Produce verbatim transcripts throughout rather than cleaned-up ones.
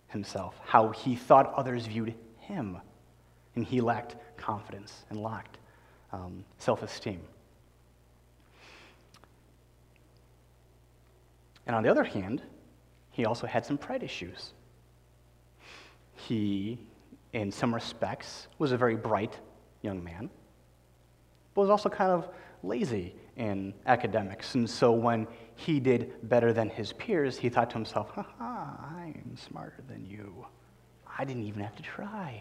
himself, how he thought others viewed him, and he lacked confidence and lacked um, self-esteem. And on the other hand, he also had some pride issues. He, in some respects, was a very bright young man, but was also kind of lazy in academics. And so when he did better than his peers, he thought to himself, ha ha, I'm smarter than you. I didn't even have to try.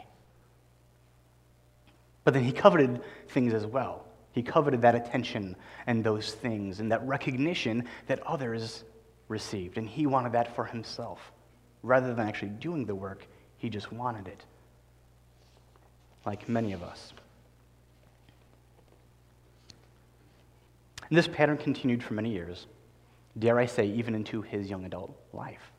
But then he coveted things as well. He coveted that attention and those things and that recognition that others received. And he wanted that for himself. Rather than actually doing the work, he just wanted it. Like many of us. And this pattern continued for many years, dare I say, even into his young adult life.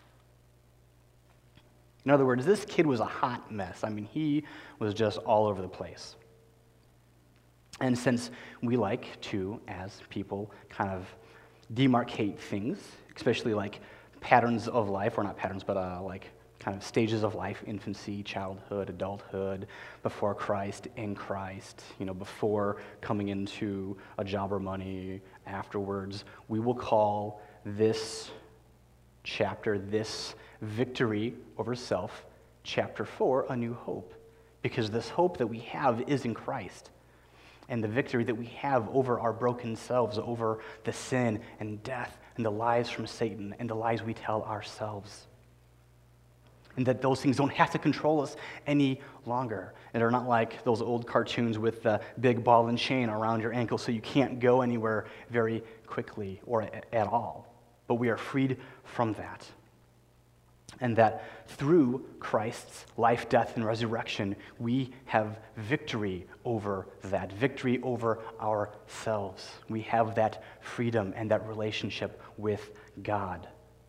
In other words, this kid was a hot mess. I mean, he was just all over the place. And since we like to, as people, kind of demarcate things, especially like patterns of life, or not patterns, but uh, like kind of stages of life, infancy, childhood, adulthood, before Christ, in Christ, you know, before coming into a job or money, afterwards, we will call this chapter, this victory over self, chapter four, a new hope. Because this hope that we have is in Christ. And the victory that we have over our broken selves, over the sin and death and the lies from Satan and the lies we tell ourselves. And that those things don't have to control us any longer. And they're not like those old cartoons with the big ball and chain around your ankle so you can't go anywhere very quickly or at all. But we are freed from that. And that through Christ's life, death, and resurrection, we have victory over that, victory over ourselves. We have that freedom and that relationship with God.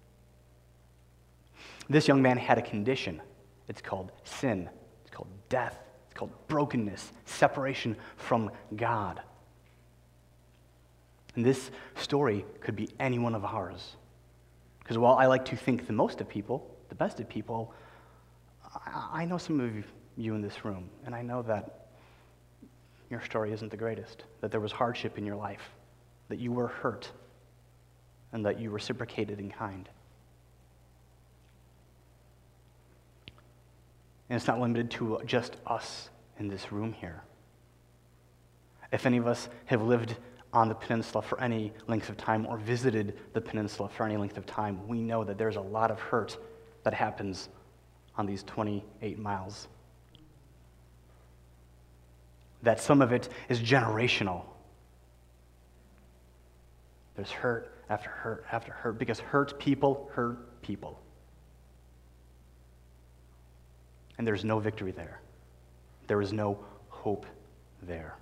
This young man had a condition. It's called sin. It's called death. It's called brokenness, separation from God. And this story could be any one of ours. Because while I like to think the most of people, the best of people, I know some of you in this room, and I know that your story isn't the greatest, that there was hardship in your life, that you were hurt, and that you reciprocated in kind. And it's not limited to just us in this room here. If any of us have lived on the peninsula for any length of time or visited the peninsula for any length of time, we know that there's a lot of hurt that happens on these twenty-eight miles. That some of it is generational. There's hurt after hurt after hurt because hurt people hurt people. And there's no victory there. There is no hope there.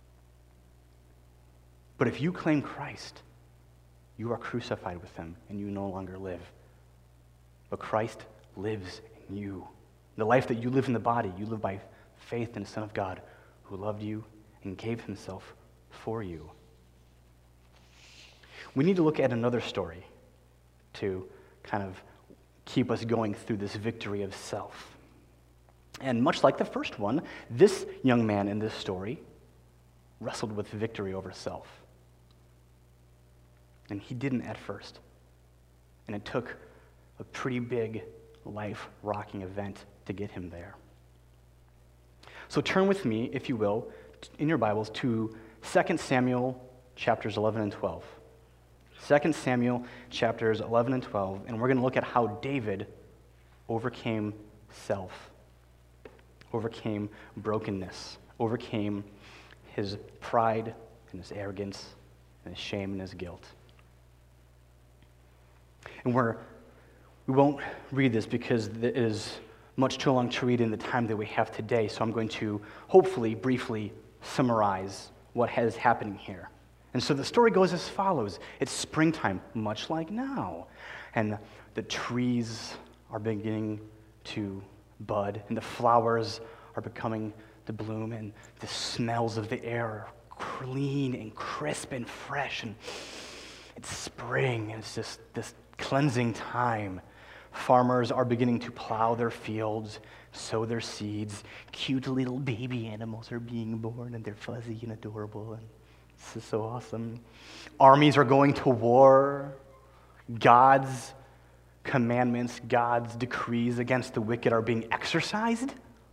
But if you claim Christ, you are crucified with him and you no longer live. But Christ lives in you. The life that you live in the body, you live by faith in the Son of God who loved you and gave himself for you. We need to look at another story to kind of keep us going through this victory of self. And much like the first one, this young man in this story wrestled with victory over self. And he didn't at first. And it took a pretty big life-rocking event to get him there. So turn with me, if you will, in your Bibles to Second Samuel chapters eleven and twelve. Second Samuel chapters eleven and twelve, and we're going to look at how David overcame self, overcame brokenness, overcame his pride and his arrogance and his shame and his guilt. And we're, we won't read this because it is much too long to read in the time that we have today, so I'm going to hopefully briefly summarize what has happened here. And so the story goes as follows. It's springtime, much like now, and the trees are beginning to bud, and the flowers are becoming to bloom, and the smells of the air are clean and crisp and fresh, and it's spring, and it's just this cleansing time Farmers are beginning to plow their fields, sow their seeds. Cute little baby animals are being born, and they're fuzzy and adorable, and this is so awesome. Armies are going to war. God's commandments, God's decrees against the wicked are being exercised. In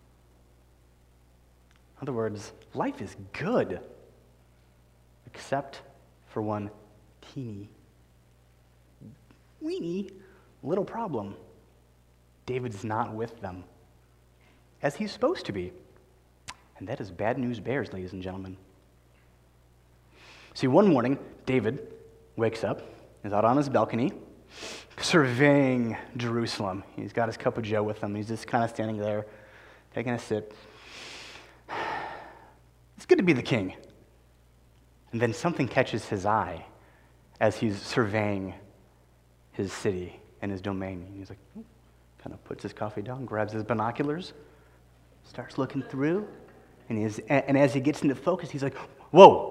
other words, life is good, except for one teeny, weeny little problem. David's not with them, as he's supposed to be. And that is bad news bears, ladies and gentlemen. See, one morning, David wakes up, is out on his balcony, surveying Jerusalem. He's got his cup of joe with him. He's just kind of standing there, taking a sip. It's good to be the king. And then something catches his eye as he's surveying his city and his domain. And he's like, oh, kind of puts his coffee down, grabs his binoculars, starts looking through, and, he's, and as he gets into focus, he's like, whoa!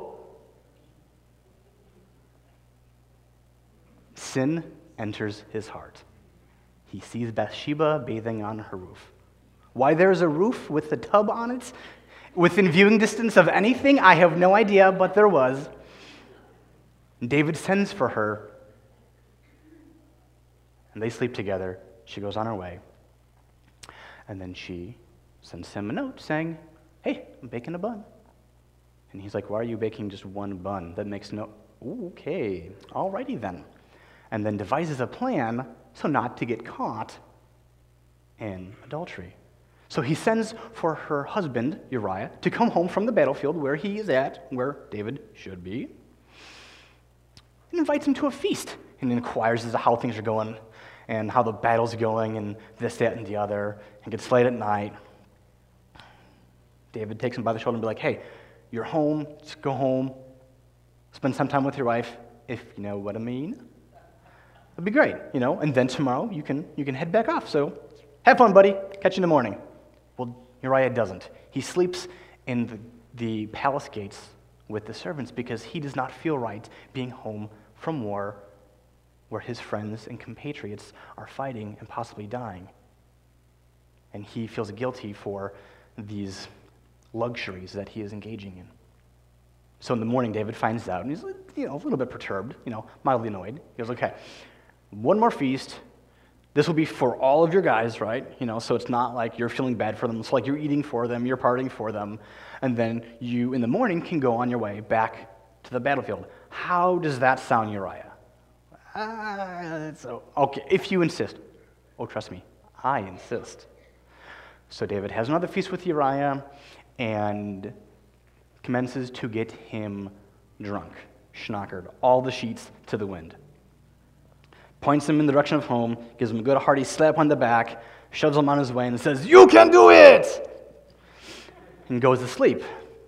Sin enters his heart. He sees Bathsheba bathing on her roof. Why there's a roof with a tub on it, within viewing distance of anything, I have no idea, but there was. David sends for her, and they sleep together. She goes on her way. And then she sends him a note saying, hey, I'm baking a bun. And he's like, why are you baking just one bun? That makes no... Ooh, okay, alrighty then. And then devises a plan so not to get caught in adultery. So he sends for her husband, Uriah, to come home from the battlefield where he is at, where David should be, and invites him to a feast and inquires as to how things are going and how the battle's going and this, that, and the other, and gets late at night. David takes him by the shoulder and be like, hey, you're home, just go home, spend some time with your wife, if you know what I mean. It'd be great, you know, and then tomorrow you can you can head back off. So have fun, buddy. Catch you in the morning. Well, Uriah doesn't. He sleeps in the, the palace gates with the servants because he does not feel right being home from war where his friends and compatriots are fighting and possibly dying. And he feels guilty for these luxuries that he is engaging in. So in the morning, David finds out, and he's you know, a little bit perturbed, you know, mildly annoyed. He goes, okay, one more feast. This will be for all of your guys, right? You know, so it's not like you're feeling bad for them. It's like you're eating for them, you're partying for them, and then you, in the morning, can go on your way back to the battlefield. How does that sound, Uriah? Uh, so, okay, if you insist. Oh, trust me, I insist. So David has another feast with Uriah and commences to get him drunk, schnockered, all the sheets to the wind. Points him in the direction of home, gives him a good hearty slap on the back, shoves him on his way, and says, you can do it! And goes to sleep.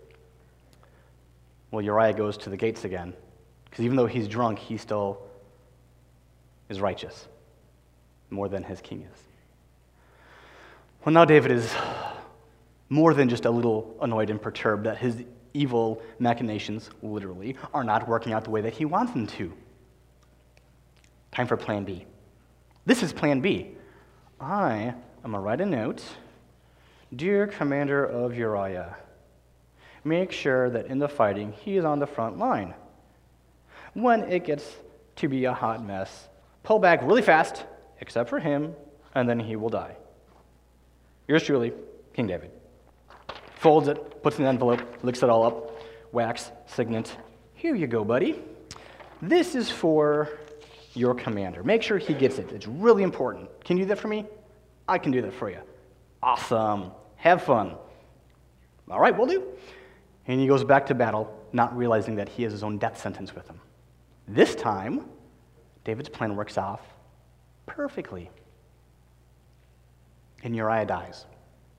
Well, Uriah goes to the gates again, because even though he's drunk, he still is righteous, more than his king is. Well, now David is more than just a little annoyed and perturbed that his evil machinations, literally, are not working out the way that he wants them to. Time for plan B. This is plan B. I am going to write a note. Dear Commander of Uriah, make sure that in the fighting, he is on the front line. When it gets to be a hot mess, pull back really fast, except for him, and then he will die. Yours truly, King David. Folds it, puts it in an envelope, licks it all up, wax, signet. Here you go, buddy. This is for your commander. Make sure he gets it. It's really important. Can you do that for me? I can do that for you. Awesome. Have fun. All right, we'll do. And he goes back to battle, not realizing that he has his own death sentence with him. This time, David's plan works off perfectly. And Uriah dies.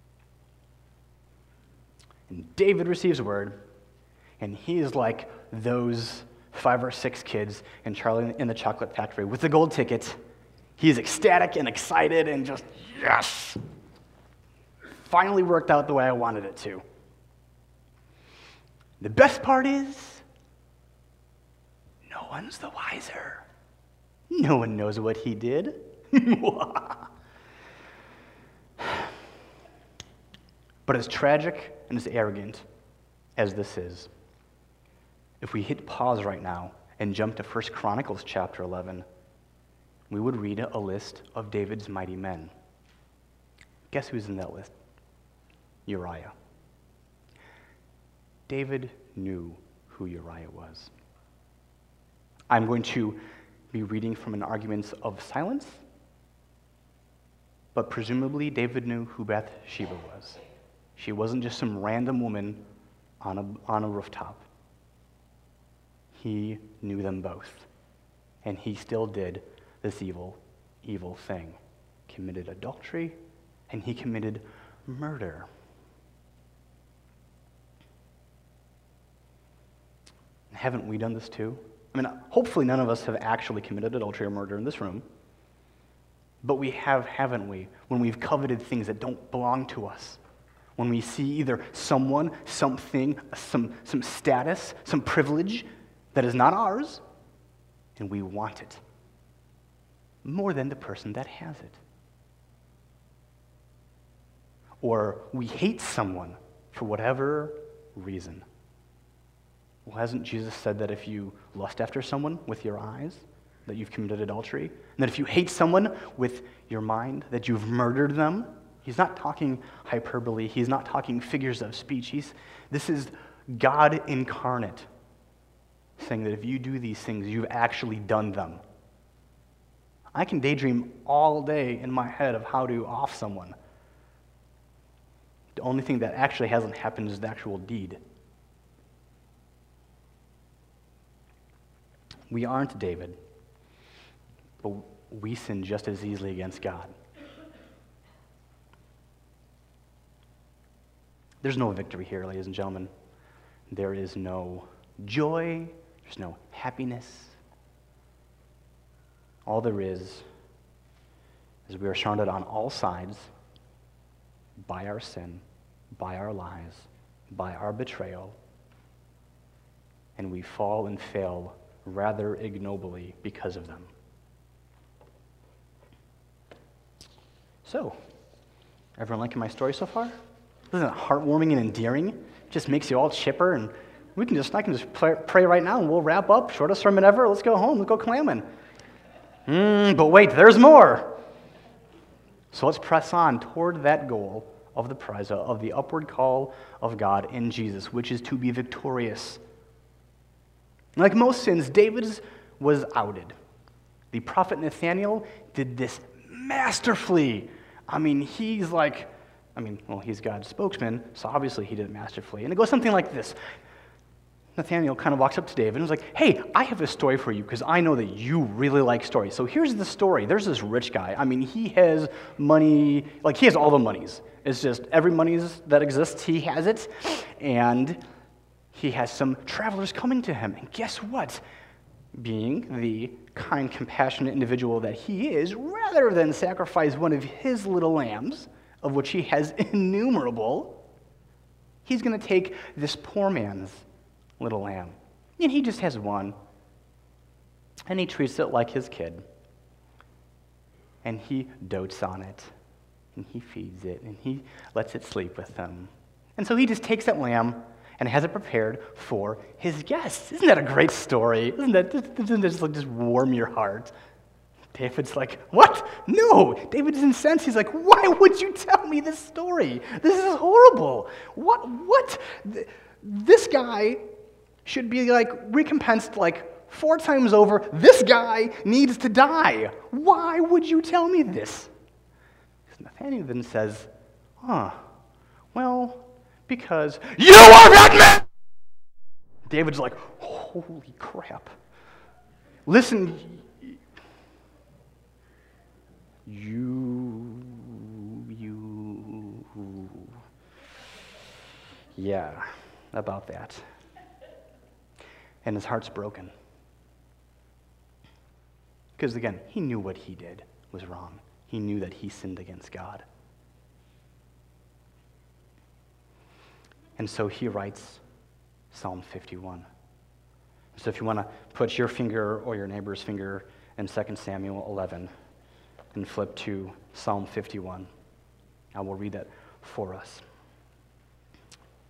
And David receives word, and he is like those five or six kids in Charlie in the Chocolate Factory with the gold ticket. He's ecstatic and excited and just, yes! Finally worked out the way I wanted it to. The best part is, no one's the wiser. No one knows what he did. But as tragic and as arrogant as this is, if we hit pause right now and jump to First Chronicles chapter eleven, we would read a list of David's mighty men. Guess who's in that list? Uriah. David knew who Uriah was. I'm going to be reading from an argument of silence, but presumably David knew who Bathsheba was. She wasn't just some random woman on a, on a rooftop. He knew them both, and he still did this evil, evil thing. Committed adultery, and he committed murder. Haven't we done this too? I mean, hopefully none of us have actually committed adultery or murder in this room, but we have, haven't we, when we've coveted things that don't belong to us. When we see either someone, something, some, some status, some privilege that is not ours, and we want it more than the person that has it. Or we hate someone for whatever reason. Well, hasn't Jesus said that if you lust after someone with your eyes, that you've committed adultery? And that if you hate someone with your mind, that you've murdered them? He's not talking hyperbole. He's not talking figures of speech. He's, this is God incarnate, saying that if you do these things, you've actually done them. I can daydream all day in my head of how to off someone. The only thing that actually hasn't happened is the actual deed. We aren't David, but we sin just as easily against God. There's no victory here, ladies and gentlemen. There is no joy. There's no happiness. All there is is we are surrounded on all sides by our sin, by our lies, by our betrayal, and we fall and fail rather ignobly because of them. So, everyone liking my story so far? Isn't it heartwarming and endearing? It just makes you all chipper, and we can just I can just pray, pray right now, and we'll wrap up. Shortest sermon ever. Let's go home. Let's go clamming. Mm, but wait, there's more. So let's press on toward that goal of the prize, of the upward call of God in Jesus, which is to be victorious. Like most sins, David's was outed. The prophet Nathaniel did this masterfully. I mean, he's like, I mean, well, he's God's spokesman, so obviously he did it masterfully. And it goes something like this. Nathaniel kind of walks up to David and was like, hey, I have a story for you because I know that you really like stories. So here's the story. There's this rich guy. I mean, he has money, like he has all the monies. It's just every money that exists, he has it. And he has some travelers coming to him. And guess what? Being the kind, compassionate individual that he is, rather than sacrifice one of his little lambs, of which he has innumerable, he's going to take this poor man's little lamb. And he just has one. And he treats it like his kid. And he dotes on it. And he feeds it. And he lets it sleep with him. And so he just takes that lamb and has it prepared for his guests. Isn't that a great story? Isn't that, doesn't that just, like, just warm your heart? David's like, what? No. David is incensed. He's like, why would you tell me this story? This is horrible. What? What? This guy should be, like, recompensed, like, four times over. This guy needs to die. Why would you tell me this? Nathaniel then says, huh, well, because you are that man! David's like, holy crap. Listen, you, you, yeah, about that. And his heart's broken. Because again, he knew what he did was wrong. He knew that he sinned against God. And so he writes Psalm fifty-one. So if you want to put your finger or your neighbor's finger in Second Samuel eleven and flip to Psalm fifty-one, I will read that for us.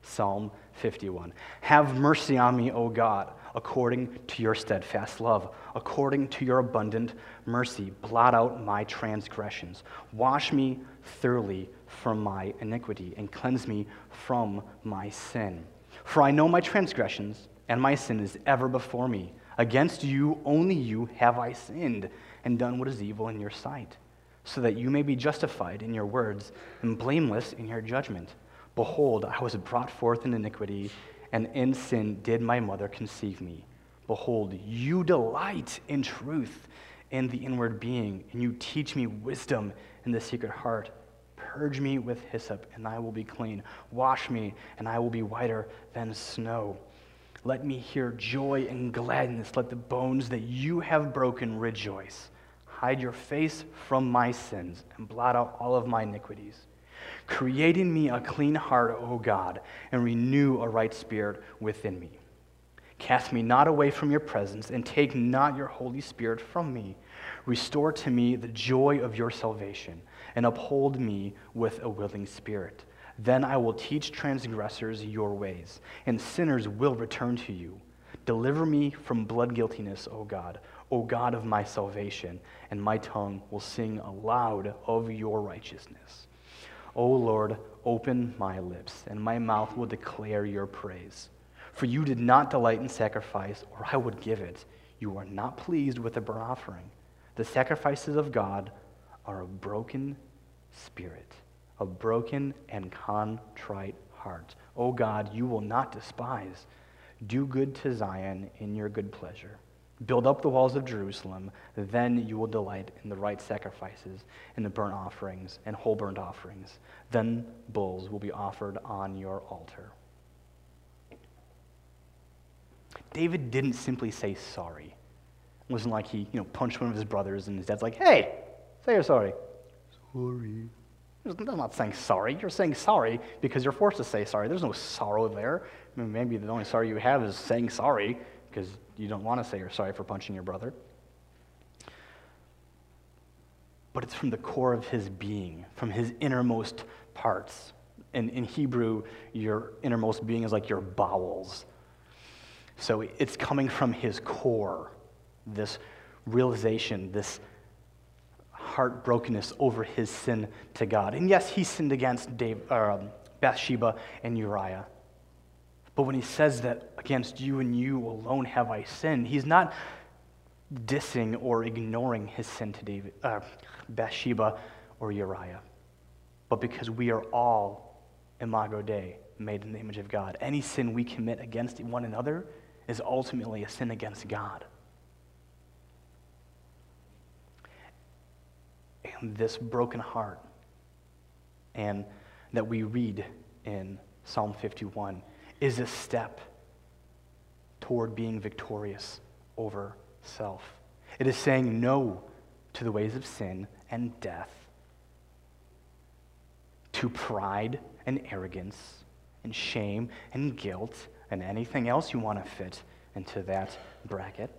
Psalm fifty-one. Have mercy on me, O God, according to your steadfast love, according to your abundant mercy. Blot out my transgressions. Wash me thoroughly from my iniquity, and cleanse me from my sin. For I know my transgressions, and my sin is ever before me. Against you, only you, have I sinned, and done what is evil in your sight, so that you may be justified in your words, and blameless in your judgment. Behold, I was brought forth in iniquity, and in sin did my mother conceive me. Behold, you delight in truth in the inward being, and you teach me wisdom in the secret heart. Purge me with hyssop, and I will be clean. Wash me, and I will be whiter than snow. Let me hear joy and gladness. Let the bones that you have broken rejoice. Hide your face from my sins, and blot out all of my iniquities. Create in me a clean heart, O God, and renew a right spirit within me. Cast me not away from your presence, and take not your Holy Spirit from me. Restore to me the joy of your salvation, and uphold me with a willing spirit. Then I will teach transgressors your ways, and sinners will return to you. Deliver me from blood guiltiness, O God, O God of my salvation, and my tongue will sing aloud of your righteousness. O Lord, open my lips, and my mouth will declare your praise. For you did not delight in sacrifice, or I would give it. You are not pleased with a burnt offering. The sacrifices of God are a broken spirit, a broken and contrite heart. O God, you will not despise. Do good to Zion in your good pleasure. Build up the walls of Jerusalem, then you will delight in the right sacrifices, in the burnt offerings and whole burnt offerings. Then bulls will be offered on your altar. David didn't simply say sorry. It wasn't like he, you know, punched one of his brothers and his dad's like, hey, say you're sorry. Sorry. I'm not saying sorry. You're saying sorry because you're forced to say sorry. There's no sorrow there. I mean, maybe the only sorry you have is saying sorry because you don't want to say you're sorry for punching your brother. But it's from the core of his being, from his innermost parts. In, in Hebrew, your innermost being is like your bowels. So it's coming from his core, this realization, this heartbrokenness over his sin to God. And yes, he sinned against Dave, or, um, Bathsheba and Uriah. But when he says that against you and you alone have I sinned, he's not dissing or ignoring his sin to David, uh, Bathsheba or Uriah. But because we are all imago Dei, made in the image of God. Any sin we commit against one another is ultimately a sin against God. And this broken heart, and that we read in Psalm fifty-one, is a step toward being victorious over self. It is saying no to the ways of sin and death, to pride and arrogance and shame and guilt and anything else you want to fit into that bracket.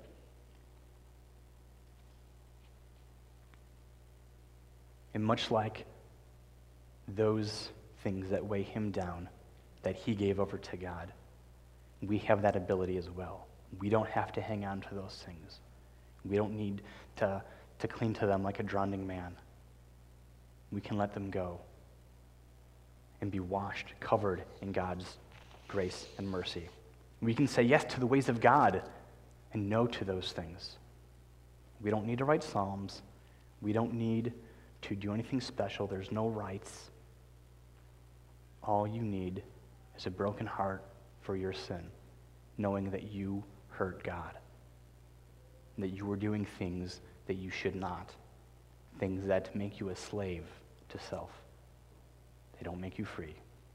And much like those things that weigh him down, that he gave over to God, we have that ability as well. We don't have to hang on to those things. We don't need to, to cling to them like a drowning man. We can let them go and be washed, covered in God's grace and mercy. We can say yes to the ways of God and no to those things. We don't need to write psalms. We don't need to do anything special. There's no rites. All you need is a broken heart for your sin, knowing that you hurt God, that you are doing things that you should not, things that make you a slave to self. They don't make you free.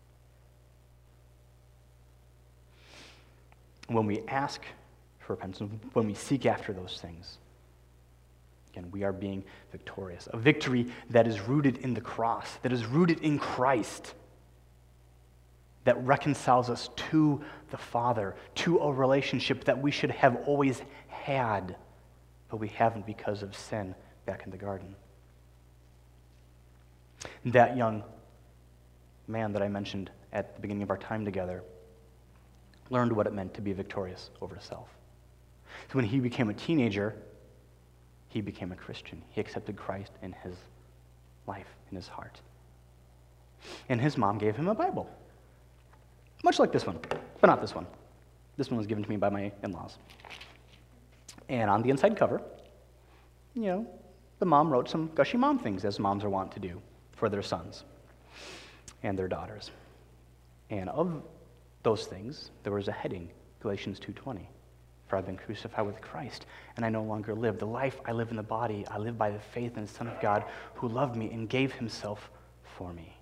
When we ask for repentance, when we seek after those things, again, we are being victorious. A victory that is rooted in the cross, that is rooted in Christ, that reconciles us to the Father, to a relationship that we should have always had, but we haven't because of sin back in the garden. That young man that I mentioned at the beginning of our time together, learned what it meant to be victorious over self. So when he became a teenager, he became a Christian. He accepted Christ in his life, in his heart. And his mom gave him a Bible, much like this one, but not this one. This one was given to me by my in-laws. And on the inside cover, you know, the mom wrote some gushy mom things, as moms are wont to do for their sons and their daughters. And of those things, there was a heading, Galatians two twenty. For I've been crucified with Christ, and I no longer live. The life I live in the body, I live by the faith in the Son of God, who loved me and gave himself for me.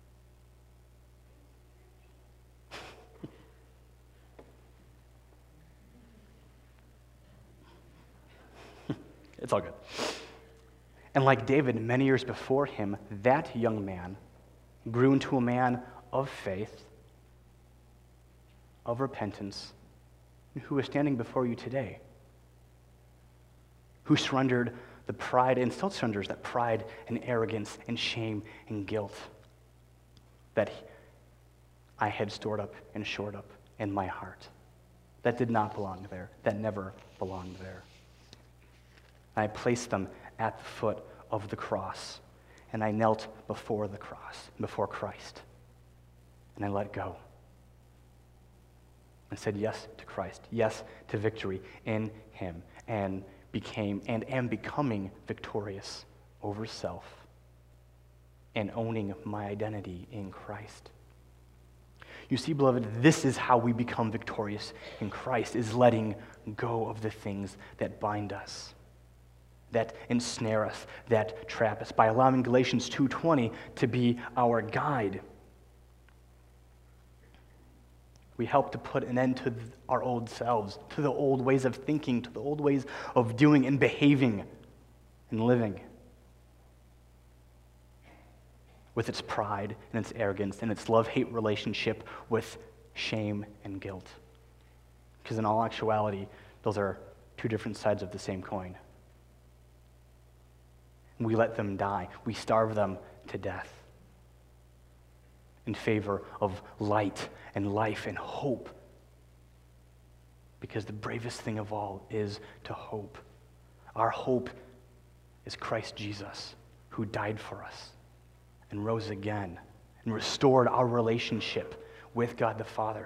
It's all good. And like David, many years before him, that young man grew into a man of faith, of repentance, who is standing before you today, who surrendered the pride and still surrenders that pride and arrogance and shame and guilt that I had stored up and shored up in my heart. That did not belong there. That never belonged there. I placed them at the foot of the cross, and I knelt before the cross, before Christ, and I let go. And said yes to Christ, yes to victory in him, and became and am becoming victorious over self and owning my identity in Christ. You see, beloved, this is how we become victorious in Christ, is letting go of the things that bind us, that ensnare us, that trap us, by allowing Galatians two twenty to be our guide. We help to put an end to our old selves, to the old ways of thinking, to the old ways of doing and behaving and living, with its pride and its arrogance and its love-hate relationship with shame and guilt. Because in all actuality, those are two different sides of the same coin. We let them die. We starve them to death in favor of light and life and hope. Because the bravest thing of all is to hope. Our hope is Christ Jesus, who died for us and rose again and restored our relationship with God the Father.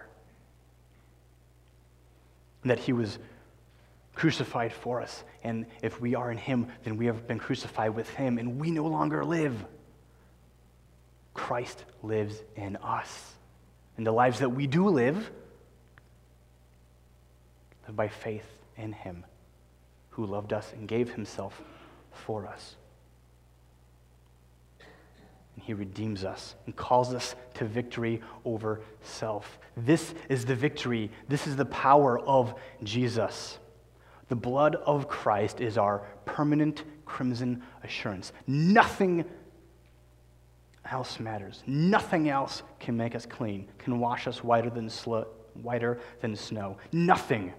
And that he was crucified for us, and if we are in him, then we have been crucified with him, and we no longer live. Christ lives in us. And the lives that we do live, live by faith in him, who loved us and gave himself for us. And he redeems us and calls us to victory over self. This is the victory. This is the power of Jesus. The blood of Christ is our permanent crimson assurance. Nothing else matters. Nothing else can make us clean, can wash us whiter than sl- whiter than snow. Nothing.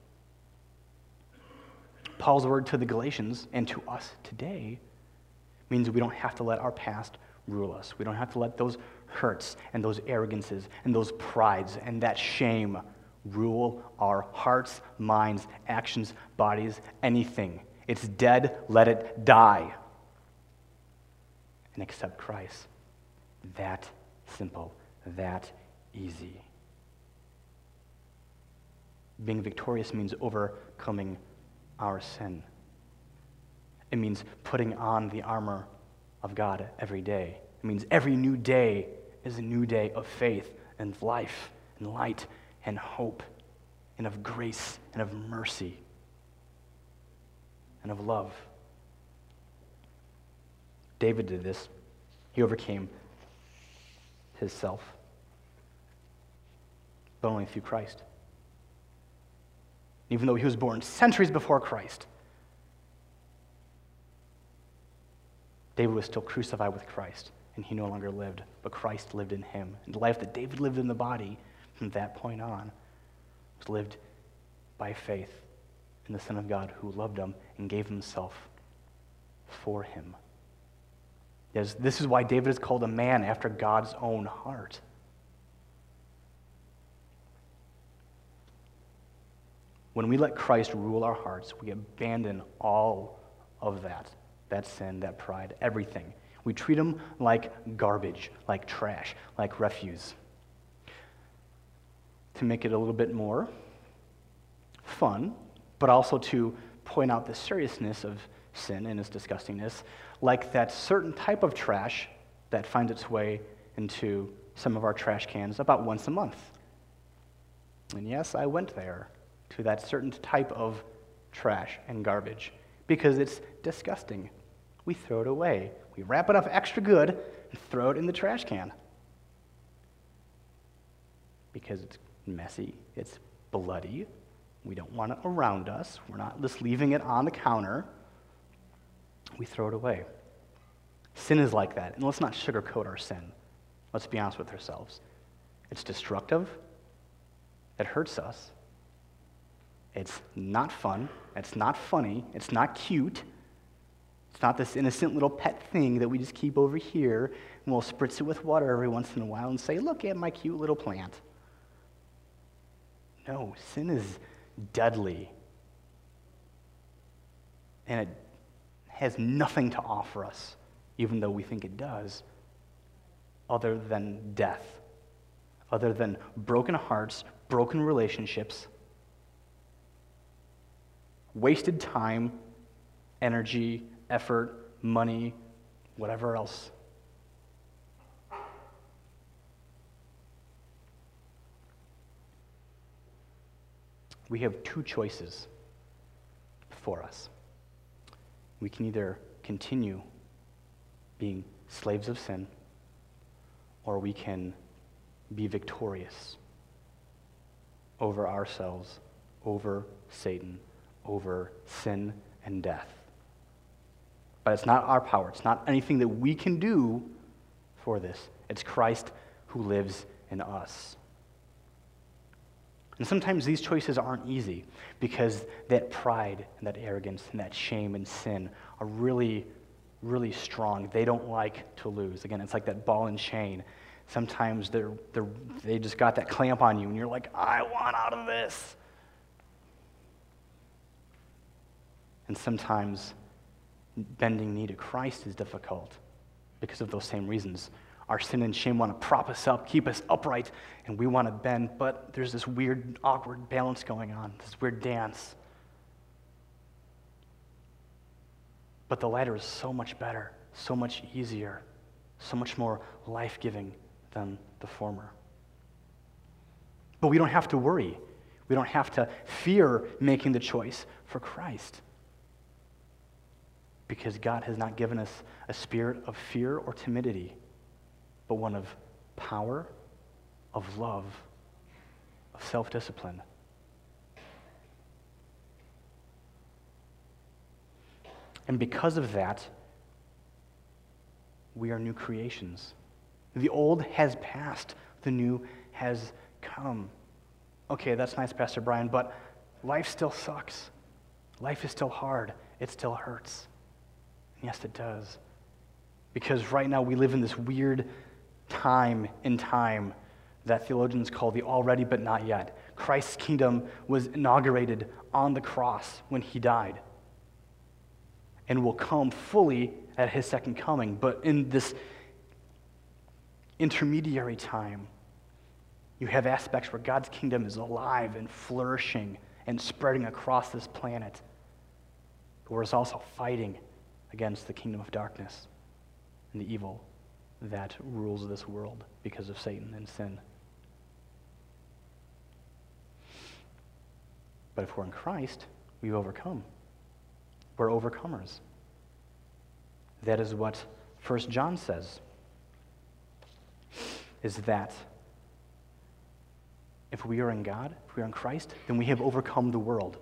Paul's word to the Galatians and to us today means we don't have to let our past rule us. We don't have to let those hurts and those arrogances and those prides and that shame rule our hearts, minds, actions, bodies, anything. It's dead, let it die. And accept Christ. That simple, that easy. Being victorious means overcoming our sin. It means putting on the armor of God every day. It means every new day is a new day of faith and life and light and hope and of grace and of mercy and of love. David did this. He overcame his self, but only through Christ. Even though he was born centuries before Christ, David was still crucified with Christ, and he no longer lived, but Christ lived in him. And the life that David lived in the body from that point on was lived by faith in the Son of God who loved him and gave himself for him. Yes, this is why David is called a man after God's own heart. When we let Christ rule our hearts, we abandon all of that, that sin, that pride, everything. We treat them like garbage, like trash, like refuse. To make it a little bit more fun, but also to point out the seriousness of sin and its disgustingness, like that certain type of trash that finds its way into some of our trash cans about once a month. And yes, I went there to that certain type of trash and garbage because it's disgusting. We throw it away. We wrap it up extra good and throw it in the trash can because it's messy, it's bloody. We don't want it around us. We're not just leaving it on the counter. We throw it away. Sin is like that, and let's not sugarcoat our sin. Let's be honest with ourselves. It's destructive. It hurts us. It's not fun. It's not funny. It's not cute. It's not this innocent little pet thing that we just keep over here, and we'll spritz it with water every once in a while and say, look at my cute little plant. No, sin is deadly. And it has nothing to offer us, even though we think it does, other than death, other than broken hearts, broken relationships, wasted time, energy, effort, money, whatever else. We have two choices before us. We can either continue being slaves of sin, or we can be victorious over ourselves, over Satan, over sin and death. But it's not our power. It's not anything that we can do for this. It's Christ who lives in us. And sometimes these choices aren't easy because that pride and that arrogance and that shame and sin are really, really strong. They don't like to lose. Again, it's like that ball and chain. Sometimes they're, they're, they just got that clamp on you and you're like, I want out of this. And sometimes bending knee to Christ is difficult because of those same reasons. Our sin and shame want to prop us up, keep us upright, and we want to bend, but there's this weird, awkward balance going on, this weird dance. But the latter is so much better, so much easier, so much more life-giving than the former. But we don't have to worry. We don't have to fear making the choice for Christ, because God has not given us a spirit of fear or timidity, but one of power, of love, of self-discipline. And because of that, we are new creations. The old has passed, the new has come. Okay, that's nice, Pastor Brian, but life still sucks. Life is still hard. It still hurts. Yes, it does. Because right now we live in this weird time in time that theologians call the already but not yet. Christ's kingdom was inaugurated on the cross when he died and will come fully at his second coming. But in this intermediary time, you have aspects where God's kingdom is alive and flourishing and spreading across this planet, but where it's also fighting against the kingdom of darkness and the evil that rules this world because of Satan and sin. But if we're in Christ, we've overcome. We're overcomers. That is what First John says, is that if we are in God, if we are in Christ, then we have overcome the world.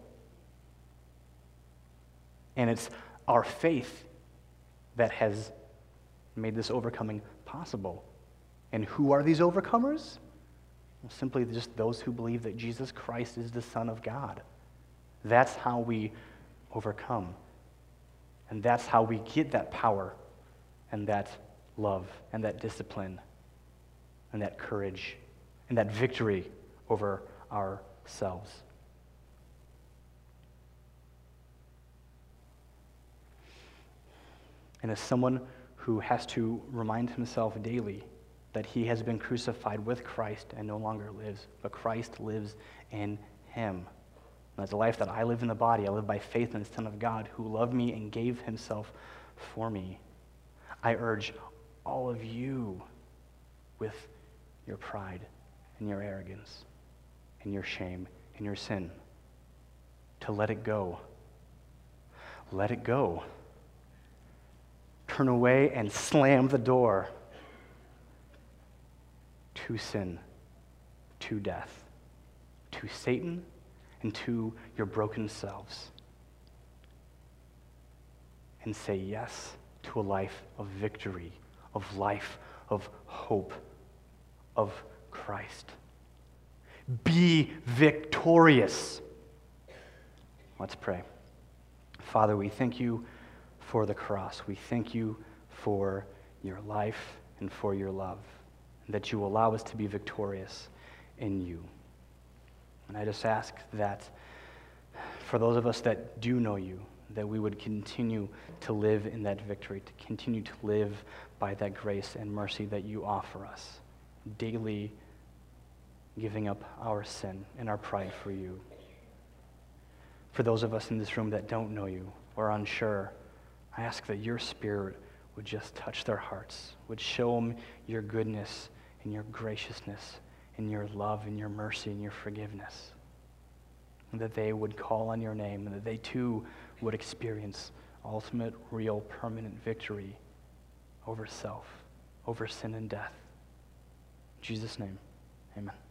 And it's our faith that has made this overcoming possible. And who are these overcomers? Well, simply just those who believe that Jesus Christ is the Son of God. That's how we overcome. And that's how we get that power and that love and that discipline and that courage and that victory over ourselves. And as someone who has to remind himself daily that he has been crucified with Christ and no longer lives, but Christ lives in him. And that's a life that I live in the body. I live by faith in the Son of God who loved me and gave himself for me. I urge all of you with your pride and your arrogance and your shame and your sin to let it go. Let it go. Turn away and slam the door to sin, to death, to Satan, and to your broken selves. And say yes to a life of victory, of life of hope, of Christ. Be victorious. Let's pray. Father, we thank you for the cross. We thank you for your life and for your love, and that you allow us to be victorious in you. And I just ask that for those of us that do know you, that we would continue to live in that victory, to continue to live by that grace and mercy that you offer us, daily giving up our sin and our pride for you. For those of us in this room that don't know you or are unsure, I ask that your Spirit would just touch their hearts, would show them your goodness and your graciousness and your love and your mercy and your forgiveness, and that they would call on your name, and that they too would experience ultimate, real, permanent victory over self, over sin and death. In Jesus' name, amen.